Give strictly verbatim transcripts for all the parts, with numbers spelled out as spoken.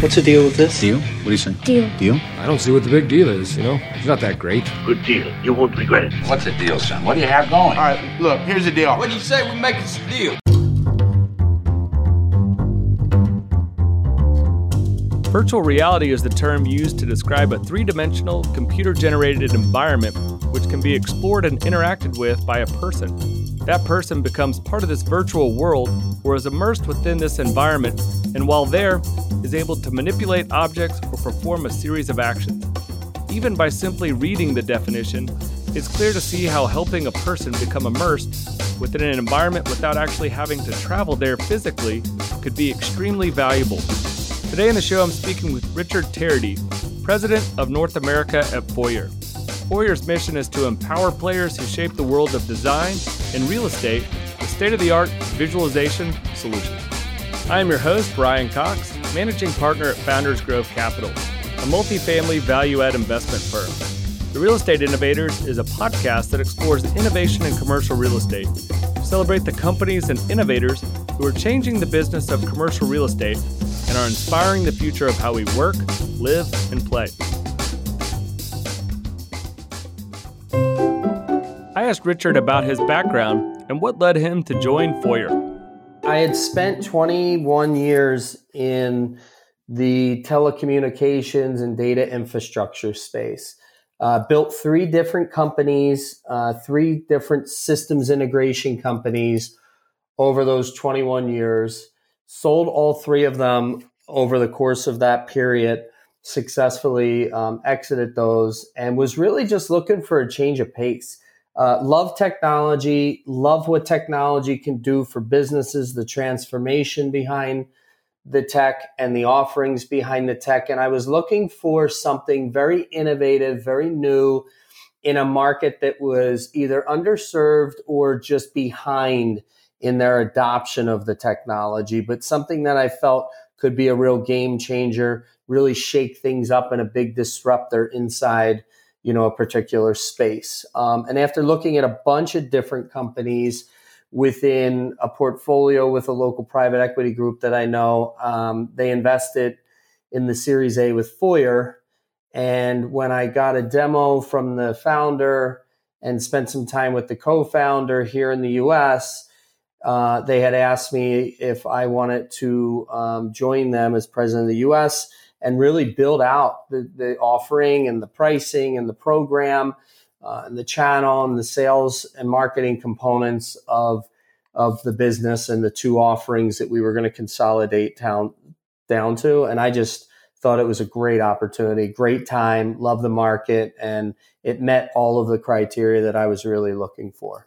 What's the deal with this? Deal? What do you say? Deal. Deal? I don't see what the big deal is, you know? It's not that great. Good deal. You won't regret it. What's the deal, son? What do you have going? All right, look, here's the deal. What do you say we make us a deal? Virtual reality is the term used to describe a three-dimensional, computer-generated environment which can be explored and interacted with by a person. That person becomes part of this virtual world or is immersed within this environment, and while there, is able to manipulate objects or perform a series of actions. Even by simply reading the definition, it's clear to see how helping a person become immersed within an environment without actually having to travel there physically could be extremely valuable. Today in the show, I'm speaking with Richard Terity, President of North America at Foyr. Foyr's mission is to empower players who shape the world of design and real estate with state-of-the-art visualization solutions. I am your host, Brian Cox, Managing Partner at Founders Grove Capital, a multifamily value-add investment firm. The Real Estate Innovators is a podcast that explores innovation in commercial real estate. We celebrate the companies and innovators who are changing the business of commercial real estate and are inspiring the future of how we work, live, and play. I asked Richard about his background and what led him to join Foyr. I had spent twenty-one years in the telecommunications and data infrastructure space. Uh, built three different companies, uh, three different systems integration companies over those twenty-one years. Sold all three of them over the course of that period, successfully um, exited those, and was really just looking for a change of pace. Uh, love technology, love what technology can do for businesses, the transformation behind the tech and the offerings behind the tech. And I was looking for something very innovative, very new in a market that was either underserved or just behind in their adoption of the technology, but something that I felt could be a real game changer, really shake things up and a big disruptor inside, you know, a particular space. Um, and after looking at a bunch of different companies within a portfolio with a local private equity group that I know, um, they invested in the Series A with Foyr. And when I got a demo from the founder and spent some time with the co-founder here in the U S, uh, they had asked me if I wanted to um, join them as president of the U S and really build out the, the offering and the pricing and the program uh, and the channel and the sales and marketing components of, of the business and the two offerings that we were going to consolidate down, down to. And I just thought it was a great opportunity, great time, love the market, and it met all of the criteria that I was really looking for.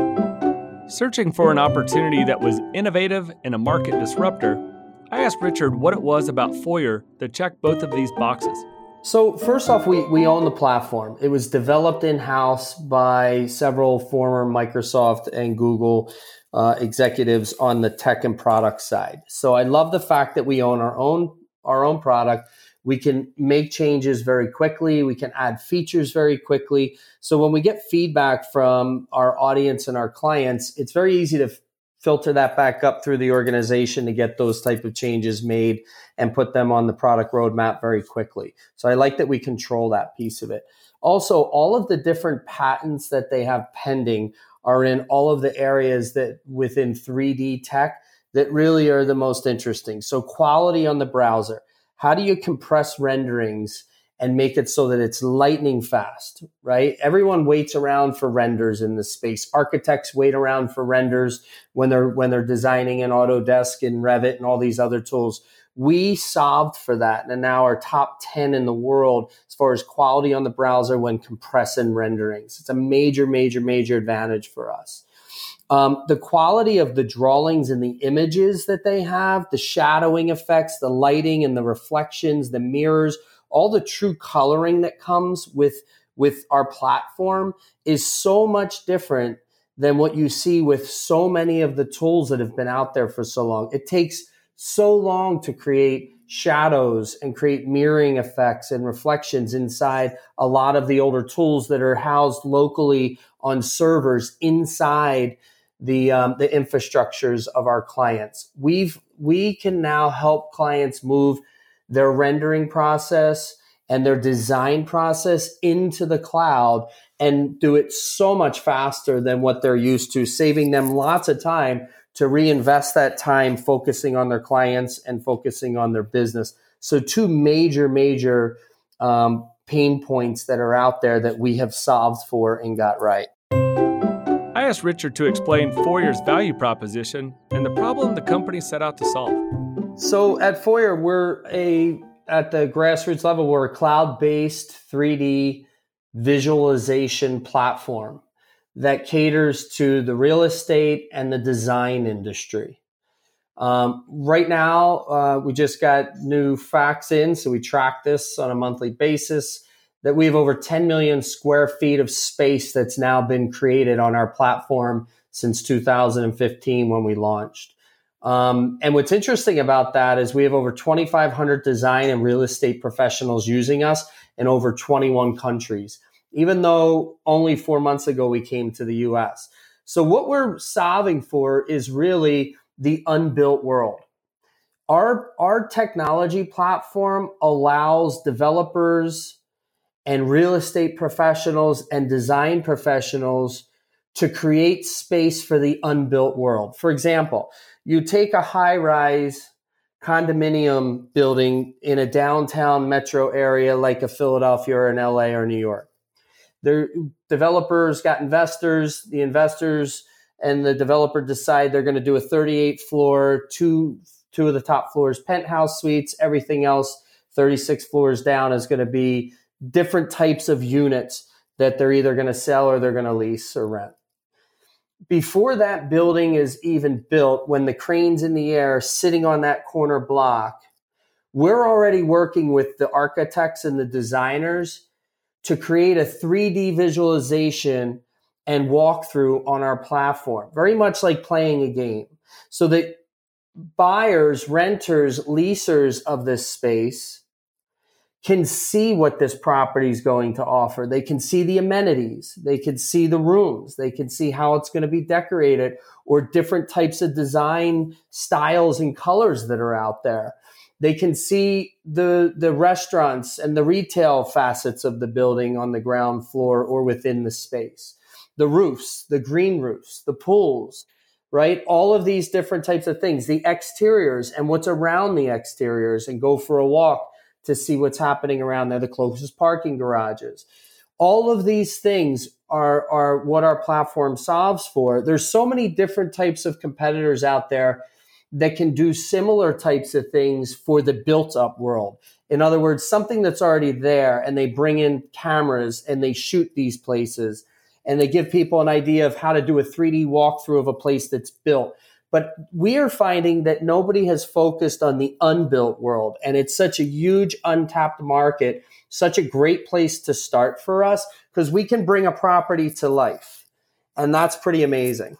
Searching for an opportunity that was innovative and a market disruptor, I asked Richard what it was about Foyr that checked both of these boxes. So first off, we, we own the platform. It was developed in-house by several former Microsoft and Google uh, executives on the tech and product side. So I love the fact that we own our own our own product. We can make changes very quickly. We can add features very quickly. So when we get feedback from our audience and our clients, it's very easy to f- filter that back up through the organization to get those type of changes made and put them on the product roadmap very quickly. So I like that we control that piece of it. Also, all of the different patents that they have pending are in all of the areas that within three D tech that really are the most interesting. So quality on the browser. How do you compress renderings and make it so that it's lightning fast, right? Everyone waits around for renders in this space. Architects wait around for renders when they're when they're designing in Autodesk and Revit and all these other tools. We solved for that, and now our top ten in the world as far as quality on the browser when compressing renderings. It's a major, major, major advantage for us. Um, the quality of the drawings and the images that they have, the shadowing effects, the lighting and the reflections, the mirrors, all the true coloring that comes with, with our platform is so much different than what you see with so many of the tools that have been out there for so long. It takes so long to create shadows and create mirroring effects and reflections inside a lot of the older tools that are housed locally on servers inside the um, the infrastructures of our clients. We've we can now help clients move their rendering process and their design process into the cloud and do it so much faster than what they're used to, saving them lots of time to reinvest that time focusing on their clients and focusing on their business. So two major, major um, pain points that are out there that we have solved for and got right. I asked Richard to explain Foyer's value proposition and the problem the company set out to solve. So at Foyer, we're a, at the grassroots level, we're a cloud-based three D visualization platform that caters to the real estate and the design industry. Um, right now, uh, we just got new facts in, so we track this on a monthly basis, that we have over ten million square feet of space that's now been created on our platform since two thousand fifteen when we launched. Um, and what's interesting about that is we have over twenty-five hundred design and real estate professionals using us in over twenty-one countries, even though only four months ago we came to the U S. So what we're solving for is really the unbuilt world. Our, our technology platform allows developers and real estate professionals and design professionals to create space for the unbuilt world. For example, you take a high-rise condominium building in a downtown metro area like a Philadelphia or an L A or New York. The developers got investors, the investors and the developer decide they're going to do a thirty-eight floor, two, two of the top floors, penthouse suites, everything else, thirty-six floors down is going to be different types of units that they're either going to sell or they're going to lease or rent. Before that building is even built, when the crane's in the air sitting on that corner block, we're already working with the architects and the designers to create a three D visualization and walkthrough on our platform, very much like playing a game, so that buyers, renters, leasers of this space can see what this property is going to offer. They can see the amenities. They can see the rooms. They can see how it's going to be decorated or different types of design styles and colors that are out there. They can see the, the restaurants and the retail facets of the building on the ground floor or within the space. The roofs, the green roofs, the pools, right? All of these different types of things, the exteriors and what's around the exteriors, and go for a walk to see what's happening around there, the closest parking garages. All of these things are, are what our platform solves for. There's so many different types of competitors out there that can do similar types of things for the built up world. In other words, something that's already there, and they bring in cameras and they shoot these places and they give people an idea of how to do a three D walkthrough of a place that's built. But we are finding that nobody has focused on the unbuilt world. And it's such a huge untapped market, such a great place to start for us, because we can bring a property to life. And that's pretty amazing.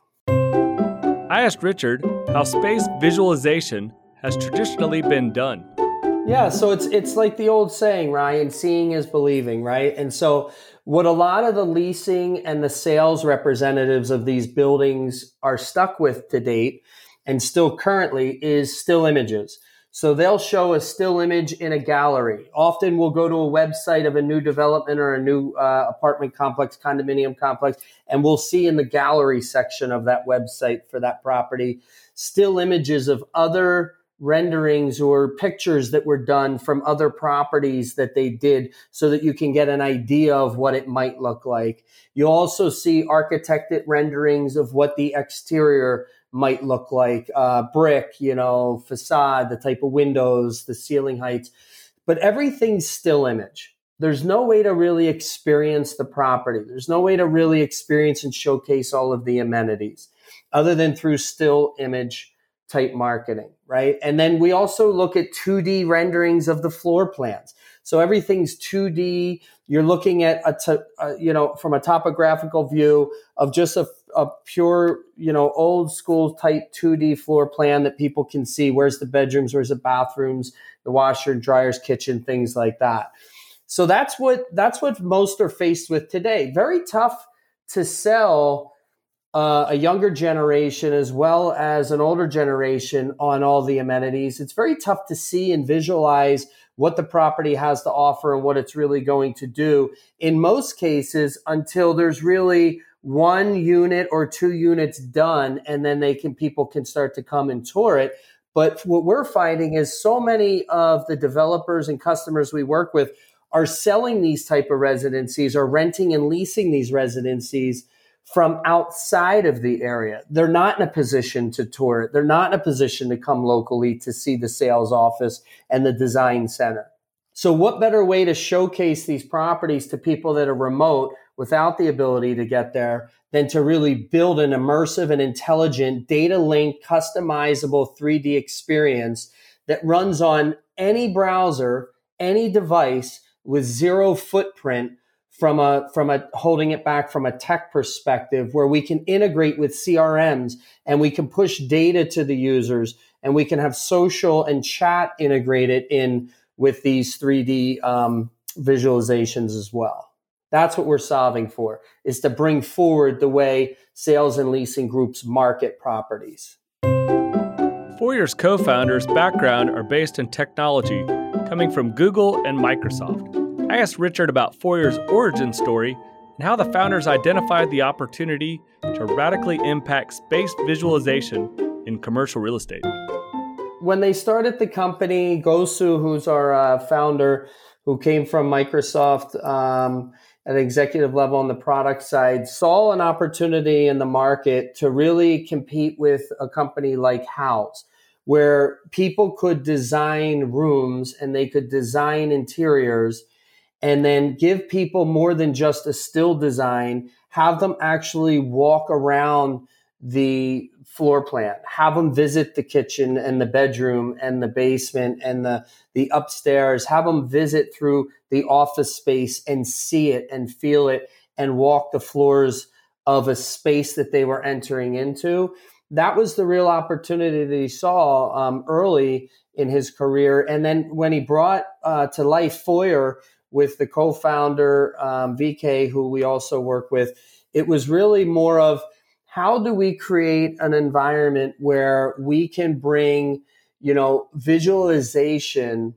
I asked Richard how space visualization has traditionally been done. Yeah, so it's it's like the old saying, Ryan, seeing is believing, right? And so what a lot of the leasing and the sales representatives of these buildings are stuck with to date and still currently is still images. So they'll show a still image in a gallery. Often we'll go to a website of a new development or a new uh, apartment complex, condominium complex, and we'll see in the gallery section of that website for that property still images of other renderings or pictures that were done from other properties that they did, so that you can get an idea of what it might look like. You also see architected renderings of what the exterior might look like, uh, brick, you know, facade, the type of windows, the ceiling heights, but everything's still image. There's no way to really experience the property. There's no way to really experience and showcase all of the amenities other than through still image type marketing, right? And then we also look at two D renderings of the floor plans. So everything's two D. You're looking at a, t- a you know, from a topographical view of just a, a pure, you know, old school type two D floor plan that people can see. Where's the bedrooms? Where's the bathrooms? The washer and dryers, kitchen, things like that. So that's what that's what most are faced with today. Very tough to sell uh, a younger generation as well as an older generation on all the amenities, it's very tough to see and visualize what the property has to offer and what it's really going to do in most cases until there's really one unit or two units done, and then they can people can start to come and tour it. But what we're finding is so many of the developers and customers we work with are selling these type of residencies or renting and leasing these residencies from outside of the area. They're not in a position to tour it. They're not in a position to come locally to see the sales office and the design center. So what better way to showcase these properties to people that are remote without the ability to get there than to really build an immersive and intelligent data-linked, customizable three D experience that runs on any browser, any device with zero footprint from a from a holding it back from a tech perspective, where we can integrate with C R Ms and we can push data to the users and we can have social and chat integrated in with these three D um, visualizations as well. That's what we're solving for, is to bring forward the way sales and leasing groups market properties. Foyer's co-founders' background are based in technology, coming from Google and Microsoft. I asked Richard about Foyer's origin story and how the founders identified the opportunity to radically impact space visualization in commercial real estate. When they started the company, Gosu, who's our uh, founder, who came from Microsoft um, at executive level on the product side, saw an opportunity in the market to really compete with a company like Houzz, where people could design rooms and they could design interiors and then give people more than just a still design, have them actually walk around the floor plan, have them visit the kitchen and the bedroom and the basement and the, the upstairs, have them visit through the office space and see it and feel it and walk the floors of a space that they were entering into. That was the real opportunity that he saw um, early in his career. And then when he brought uh, to life Foyer with the co-founder, um, V K, who we also work with, it was really more of, how do we create an environment where we can bring, you know, visualization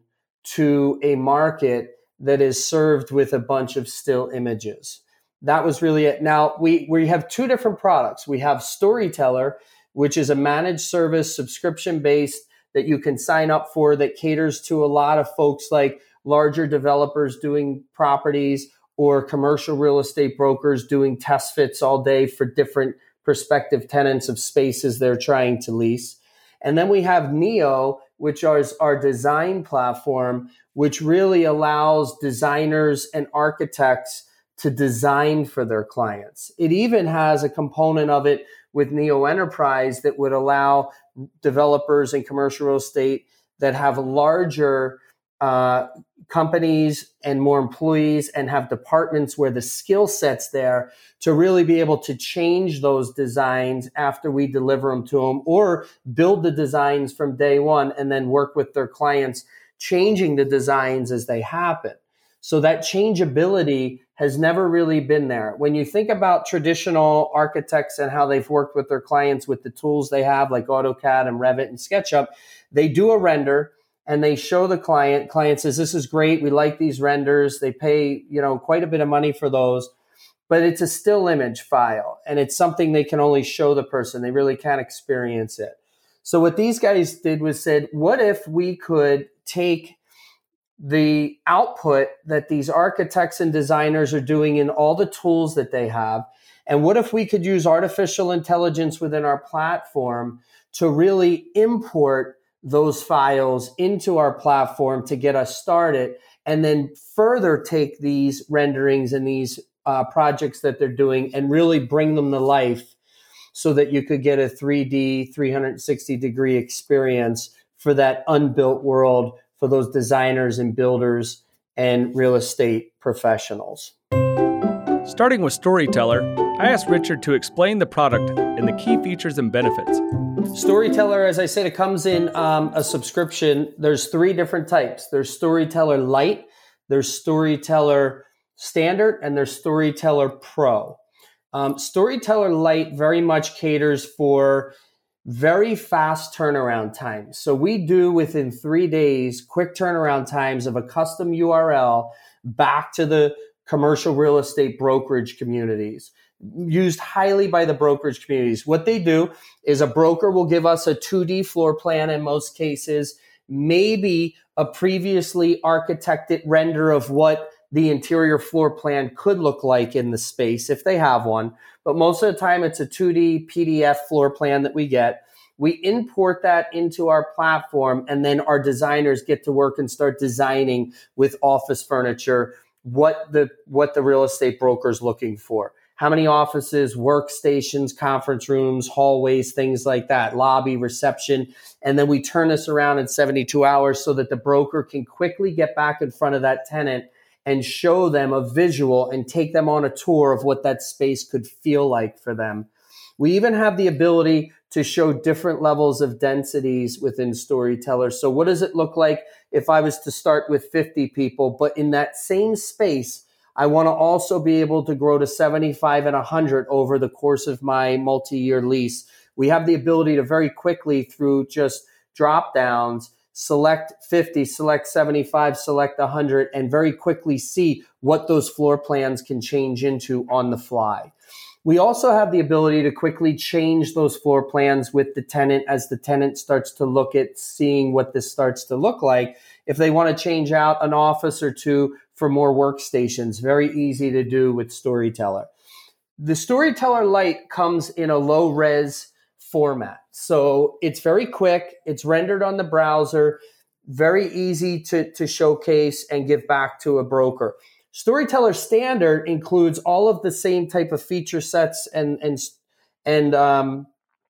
to a market that is served with a bunch of still images? That was really it. Now, we, we have two different products. We have Storyteller, which is a managed service, subscription-based, that you can sign up for, that caters to a lot of folks like larger developers doing properties or commercial real estate brokers doing test fits all day for different prospective tenants of spaces they're trying to lease. And then we have Neo, which is our design platform, which really allows designers and architects to design for their clients. It even has a component of it with Neo Enterprise that would allow developers in commercial real estate that have larger uh, companies and more employees and have departments where the skill set's there to really be able to change those designs after we deliver them to them, or build the designs from day one and then work with their clients, changing the designs as they happen. So that changeability has never really been there. When you think about traditional architects and how they've worked with their clients with the tools they have, like AutoCAD and Revit and SketchUp, they do a render and they show the client. Client says, this is great. We like these renders. They pay, you know, quite a bit of money for those, but it's a still image file and it's something they can only show the person. They really can't experience it. So what these guys did was said, what if we could take the output that these architects and designers are doing in all the tools that they have, and what if we could use artificial intelligence within our platform to really import those files into our platform to get us started, and then further take these renderings and these uh, projects that they're doing and really bring them to life so that you could get a three D, three sixty degree experience for that unbuilt world for those designers and builders and real estate professionals. Starting with Storyteller, I asked Richard to explain the product and the key features and benefits. Storyteller, as I said, it comes in um, a subscription. There's three different types. There's Storyteller Lite, there's Storyteller Standard, and there's Storyteller Pro. Um, Storyteller Lite very much caters for very fast turnaround times. So we do within three days, quick turnaround times of a custom U R L back to the commercial real estate brokerage communities, used highly by the brokerage communities. What they do is a broker will give us a two D floor plan in most cases, maybe a previously architected render of what the interior floor plan could look like in the space if they have one. But most of the time it's a two D P D F floor plan that we get. We import that into our platform, and then our designers get to work and start designing with office furniture what the what the real estate broker is looking for. How many offices, workstations, conference rooms, hallways, things like that, lobby, reception. And then we turn this around in seventy-two hours so that the broker can quickly get back in front of that tenant and show them a visual and take them on a tour of what that space could feel like for them. We even have the ability to show different levels of densities within Storyteller. So what does it look like if I was to start with fifty people, but in that same space, I want to also be able to grow to seventy-five and one hundred over the course of my multi-year lease. We have the ability to very quickly, through just drop downs, select fifty, select seventy-five, select one hundred, and very quickly see what those floor plans can change into on the fly. We also have the ability to quickly change those floor plans with the tenant as the tenant starts to look at seeing what this starts to look like. If they want to change out an office or two for more workstations, very easy to do with Storyteller. The Storyteller Lite comes in a low res format. So it's very quick. It's rendered on the browser, very easy to, to showcase and give back to a broker. Storyteller Standard includes all of the same type of feature sets and and and um,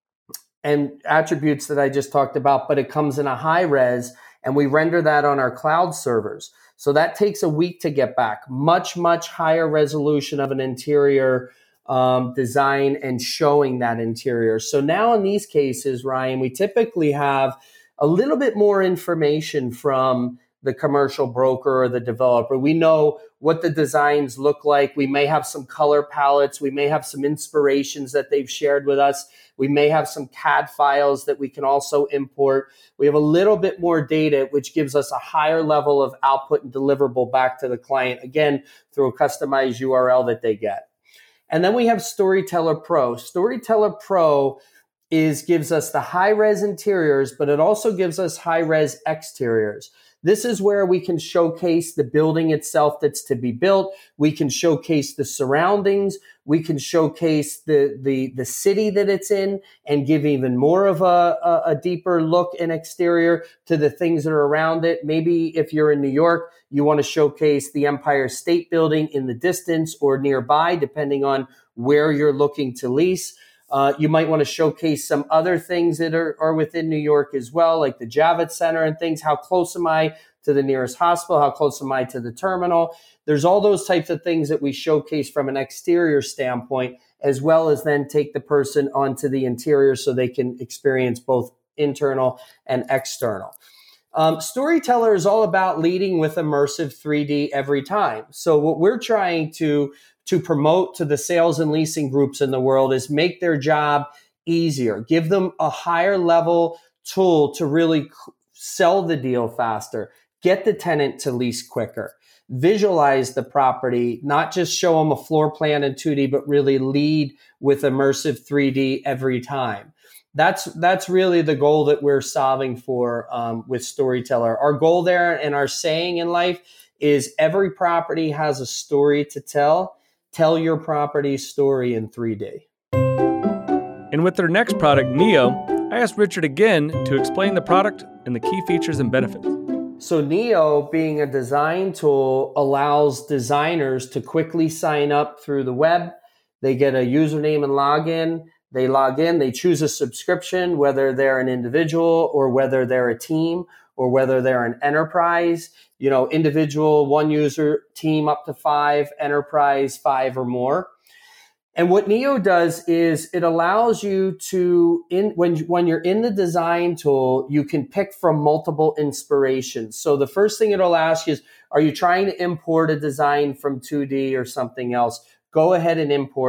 and attributes that I just talked about, but it comes in a high res, and we render that on our cloud servers. So that takes a week to get back. Much, much higher resolution of an interior um, design and showing that interior. So now in these cases, Ryan, we typically have a little bit more information from the commercial broker or the developer. We know what the designs look like. We may have some color palettes. We may have some inspirations that they've shared with us. We may have some C A D files that we can also import. We have a little bit more data, which gives us a higher level of output and deliverable back to the client, again, through a customized U R L that they get. And then we have Storyteller Pro. Storyteller Pro is gives us the high-res interiors, but it also gives us high-res exteriors. This is where we can showcase the building itself that's to be built. We can showcase the surroundings. We can showcase the, the, the city that it's in and give even more of a, a, a deeper look and exterior to the things that are around it. Maybe if you're in New York, you want to showcase the Empire State Building in the distance or nearby, depending on where you're looking to lease. Uh, you might want to showcase some other things that are, are within New York as well, like the Javits Center and things. How close am I to the nearest hospital? How close am I to the terminal? There's all those types of things that we showcase from an exterior standpoint, as well as then take the person onto the interior so they can experience both internal and external. Um, Storyteller is all about leading with immersive three D every time. So what we're trying to to promote to the sales and leasing groups in the world is make their job easier, give them a higher level tool to really sell the deal faster, get the tenant to lease quicker, visualize the property, not just show them a floor plan in two D, but really lead with immersive three D every time. That's that's really the goal that we're solving for um, with Storyteller. Our goal there and our saying in life is every property has a story to tell. Tell your property's story in three D. And with their next product, Neo, I asked Richard again to explain the product and the key features and benefits. So Neo, being a design tool, allows designers to quickly sign up through the web. They get a username and login. They log in, they choose a subscription, whether they're an individual or whether they're a team or whether they're an enterprise, you know, individual, one user, team up to five, enterprise, five or more. And what Neo does is it allows you to, in when, when you're in the design tool, you can pick from multiple inspirations. So the first thing it'll ask you is, are you trying to import a design from two D or something else? Go ahead and import it.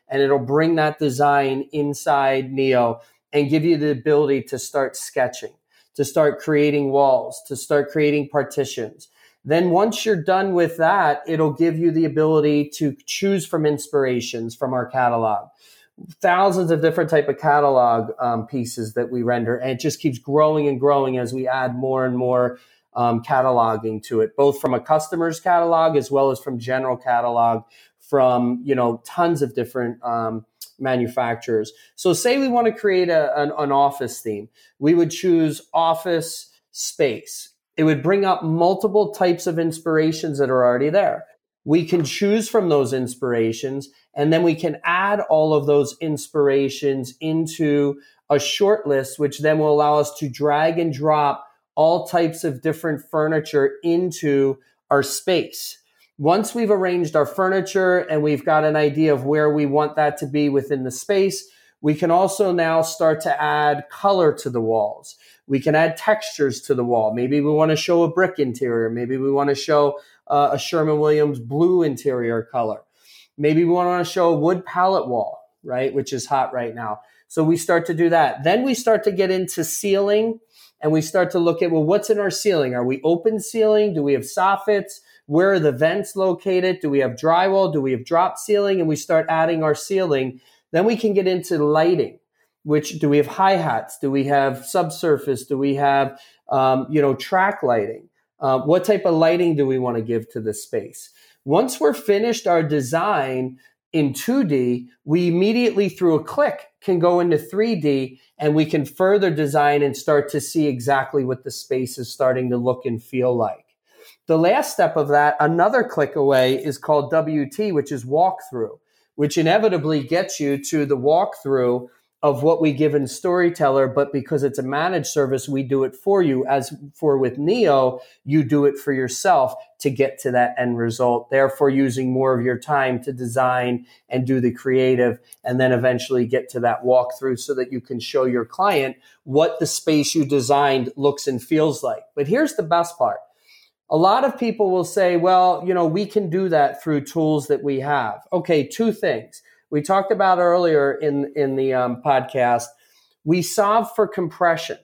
and it'll bring that design inside Neo and give you the ability to start sketching, to start creating walls, to start creating partitions. Then once you're done with that, it'll give you the ability to choose from inspirations from our catalog. Thousands of different type of catalog um, pieces that we render, and it just keeps growing and growing as we add more and more um, cataloging to it, both from a customer's catalog as well as from general catalog from, you know, tons of different um, manufacturers. So say we want to create a, an, an office theme. We would choose office space. It would bring up multiple types of inspirations that are already there. We can choose from those inspirations, and then we can add all of those inspirations into a short list, which then will allow us to drag and drop all types of different furniture into our space. Once we've arranged our furniture and we've got an idea of where we want that to be within the space, we can also now start to add color to the walls. We can add textures to the wall. Maybe we want to show a brick interior. Maybe we want to show uh, a Sherwin-Williams blue interior color. Maybe we want to show a wood palette wall, right, which is hot right now. So we start to do that. Then we start to get into ceiling, and we start to look at, well, what's in our ceiling? Are we open ceiling? Do we have soffits? Where are the vents located? Do we have drywall? Do we have drop ceiling? And we start adding our ceiling. Then we can get into lighting. Which do we have hi-hats? Do we have subsurface? Do we have, um, you know, track lighting? Uh, what type of lighting do we want to give to the space? Once we're finished our design in two D, we immediately through a click can go into three D, and we can further design and start to see exactly what the space is starting to look and feel like. The last step of that, another click away, is called W T, which is walkthrough, which inevitably gets you to the walkthrough of what we give in Storyteller, but because it's a managed service, we do it for you. As for with Neo, you do it for yourself to get to that end result, therefore using more of your time to design and do the creative, and then eventually get to that walkthrough so that you can show your client what the space you designed looks and feels like. But here's the best part. A lot of people will say, well, you know, we can do that through tools that we have. Okay, two things. We talked about earlier in, in the um, podcast, we solve for compression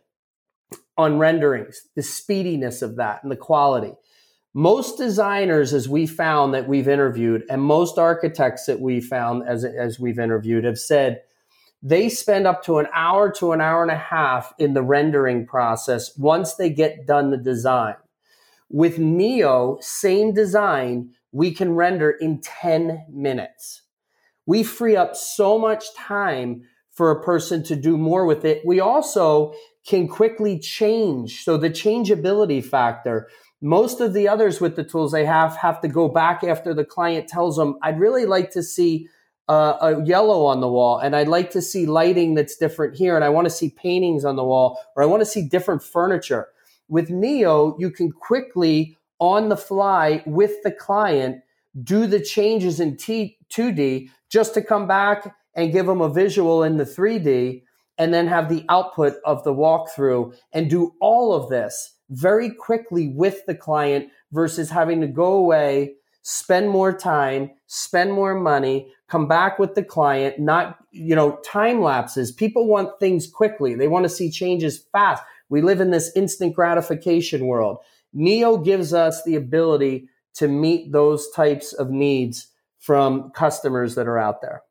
on renderings, the speediness of that and the quality. Most designers, as we found that we've interviewed, and most architects that we found as, as we've interviewed have said they spend up to an hour to an hour and a half in the rendering process once they get done the design. With Neo, same design, we can render in ten minutes. We free up so much time for a person to do more with it. We also can quickly change. So the changeability factor, most of the others with the tools they have have to go back after the client tells them, I'd really like to see uh, a yellow on the wall, and I'd like to see lighting that's different here, and I want to see paintings on the wall, or I want to see different furniture. With Neo, you can quickly, on the fly with the client, do the changes in T- two D just to come back and give them a visual in the three D, and then have the output of the walkthrough and do all of this very quickly with the client versus having to go away, spend more time, spend more money, come back with the client, not, you know, time lapses. People want things quickly. They want to see changes fast. We live in this instant gratification world. Neo gives us the ability to meet those types of needs from customers that are out there.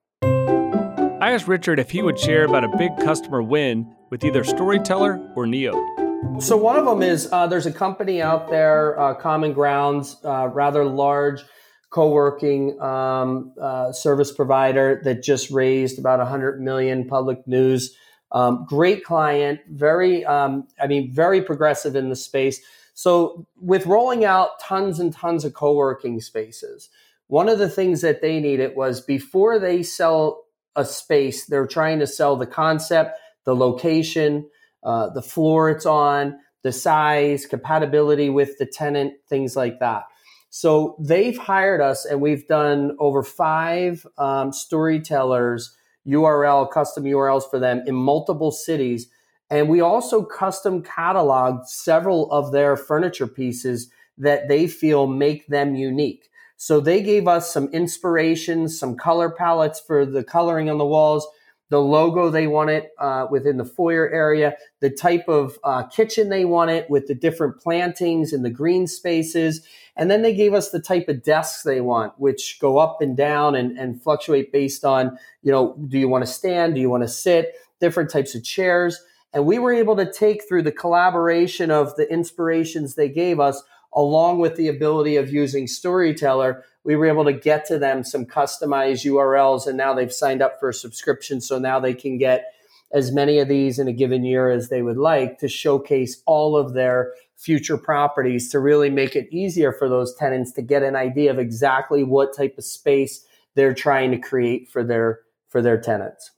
I asked Richard if he would share about a big customer win with either Storyteller or Neo. So one of them is uh, there's a company out there, uh, Common Grounds, uh, rather large co-working um, uh, service provider that just raised about one hundred million public news. Um, great client, very, um, I mean, very progressive in the space. So with rolling out tons and tons of co-working spaces, one of the things that they needed was before they sell a space, they're trying to sell the concept, the location, uh, the floor it's on, the size, compatibility with the tenant, things like that. So they've hired us, and we've done over five um, Storytellers, U R L, custom U R Ls for them in multiple cities. And we also custom cataloged several of their furniture pieces that they feel make them unique. So they gave us some inspirations, some color palettes for the coloring on the walls, the logo they wanted uh, within the foyer area, the type of uh, kitchen they wanted with the different plantings and the green spaces. And then they gave us the type of desks they want, which go up and down and, and fluctuate based on, you know, do you want to stand? Do you want to sit? Different types of chairs. And we were able to take through the collaboration of the inspirations they gave us, along with the ability of using Storyteller, we were able to get to them some customized U R Ls, and now they've signed up for a subscription. So now they can get as many of these in a given year as they would like to showcase all of their future properties, to really make it easier for those tenants to get an idea of exactly what type of space they're trying to create for their, for their tenants.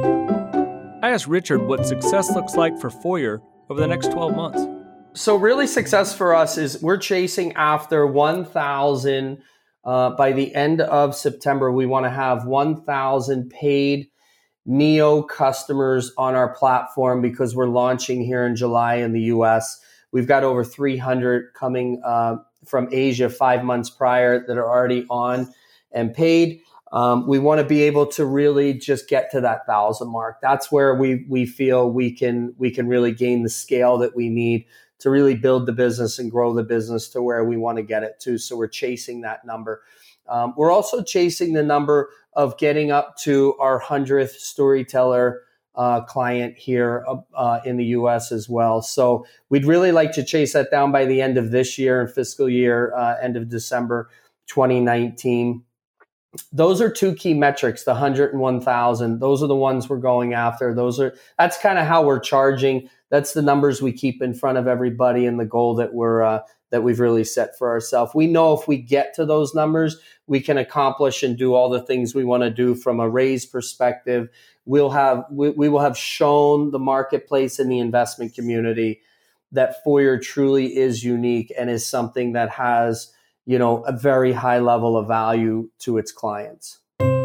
I asked Richard what success looks like for Foyer over the next twelve months. So really success for us is we're chasing after one thousand. Uh, by the end of September, we want to have one thousand paid Neo customers on our platform, because we're launching here in July in the U S. We've got over three hundred coming uh, from Asia five months prior that are already on and paid. Um, we want to be able to really just get to that thousand mark. That's where we we feel we can we can really gain the scale that we need to really build the business and grow the business to where we want to get it to. So we're chasing that number. Um, we're also chasing the number of getting up to our hundredth Storyteller uh, client here uh, in the U S as well. So we'd really like to chase that down by the end of this year and fiscal year, uh, end of December twenty nineteen. Those are two key metrics, the one hundred and one thousand. Those are the ones we're going after. Those are, that's kind of how we're charging. That's the numbers we keep in front of everybody, and the goal that we're, uh, that we've really set for ourselves. We know if we get to those numbers, we can accomplish and do all the things we want to do from a raise perspective. We'll have, we, we will have shown the marketplace and the investment community that Foyer truly is unique and is something that has, you know, a very high level of value to its clients.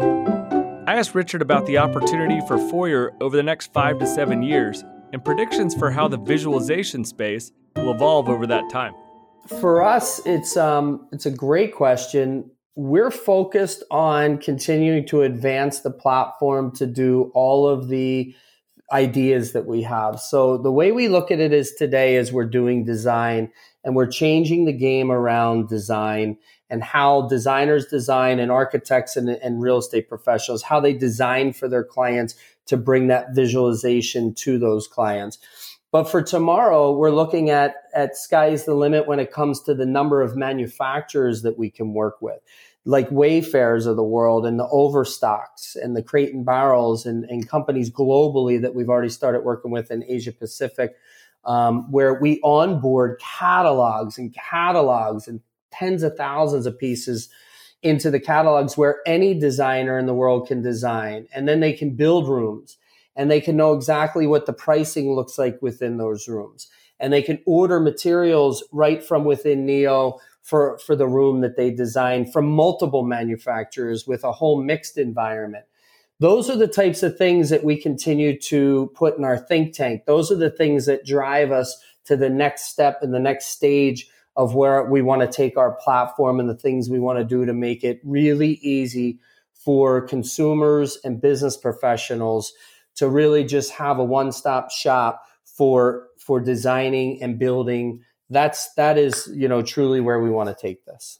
I asked Richard about the opportunity for Foyer over the next five to seven years and predictions for how the visualization space will evolve over that time. For us, it's um, it's a great question. We're focused on continuing to advance the platform to do all of the ideas that we have. So the way we look at it is today is we're doing design, and we're changing the game around design and how designers design, and architects and, and real estate professionals, how they design for their clients to bring that visualization to those clients. But for tomorrow, we're looking at, at sky's the limit when it comes to the number of manufacturers that we can work with, like Wayfairs of the world and the Overstocks and the Crate and Barrels and, and companies globally that we've already started working with in Asia Pacific, um, where we onboard catalogs and catalogs and tens of thousands of pieces into the catalogs, where any designer in the world can design, and then they can build rooms, and they can know exactly what the pricing looks like within those rooms, and they can order materials right from within Neo for, for the room that they designed from multiple manufacturers with a whole mixed environment. Those are the types of things that we continue to put in our think tank. Those are the things that drive us to the next step and the next stage of where we want to take our platform and the things we want to do to make it really easy for consumers and business professionals to really just have a one-stop shop for for designing and building. That's that is, you know, truly where we want to take this.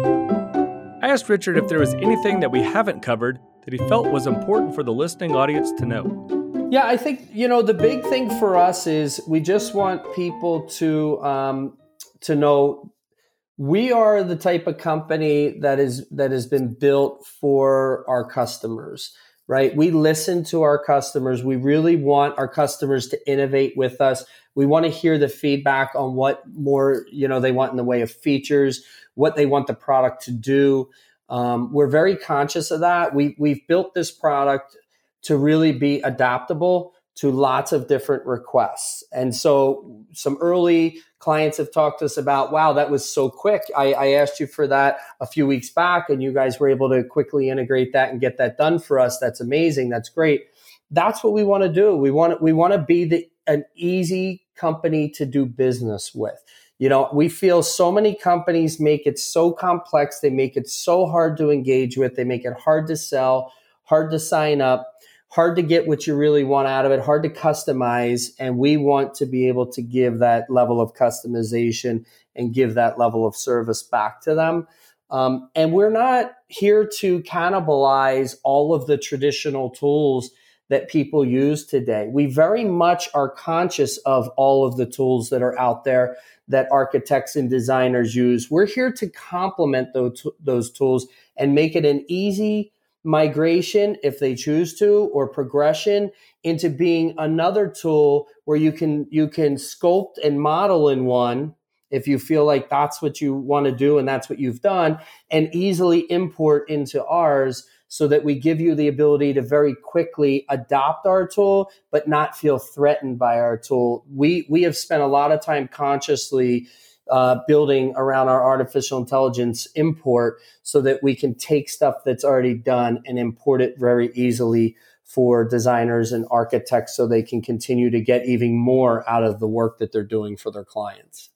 I asked Richard if there was anything that we haven't covered that he felt was important for the listening audience to know. Yeah, I think, you know, the big thing for us is we just want people to um, to know we are the type of company that is that has been built for our customers, right? We listen to our customers. We really want our customers to innovate with us. We want to hear the feedback on what more, you know, they want in the way of features, what they want the product to do. Um, we're very conscious of that. We we've built this product to really be adaptable to lots of different requests. And so some early clients have talked to us about, wow, that was so quick. I, I asked you for that a few weeks back, and you guys were able to quickly integrate that and get that done for us. That's amazing. That's great. That's what we want to do. We want we want to be the an easy company to do business with. You know, we feel so many companies make it so complex. They make it so hard to engage with. They make it hard to sell, hard to sign up, hard to get what you really want out of it, hard to customize. And we want to be able to give that level of customization and give that level of service back to them. Um, and we're not here to cannibalize all of the traditional tools that people use today. We very much are conscious of all of the tools that are out there that architects and designers use. We're here to complement those, those tools and make it an easy migration, if they choose to, or progression into being another tool where you can you can sculpt and model in one if you feel like that's what you want to do and that's what you've done, and easily import into ours so that we give you the ability to very quickly adopt our tool, but not feel threatened by our tool. We we have spent a lot of time consciously uh, building around our artificial intelligence import so that we can take stuff that's already done and import it very easily for designers and architects so they can continue to get even more out of the work that they're doing for their clients.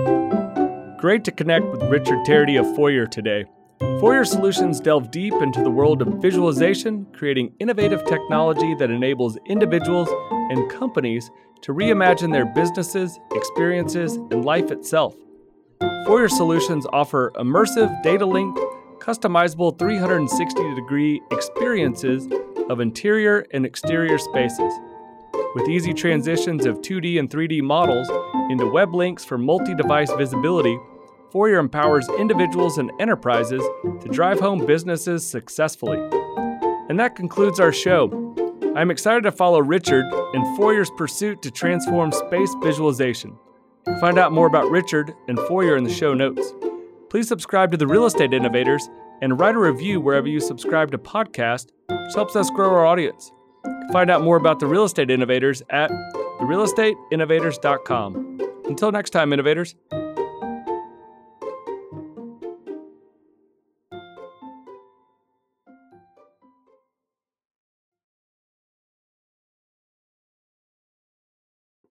Great to connect with Richard Terity of Foyr today. Foyr Solutions delve deep into the world of visualization, creating innovative technology that enables individuals and companies to reimagine their businesses, experiences, and life itself. Foyr Solutions offer immersive, data-linked, customizable three hundred sixty degree experiences of interior and exterior spaces. With easy transitions of two D and three D models into web links for multi-device visibility, Foyr empowers individuals and enterprises to drive home businesses successfully. And that concludes our show. I'm excited to follow Richard in Foyr's pursuit to transform space visualization. To find out more about Richard and Foyr in the show notes. Please subscribe to The Real Estate Innovators and write a review wherever you subscribe to podcasts, which helps us grow our audience. You can find out more about The Real Estate Innovators at the real estate innovators dot com. Until next time, innovators.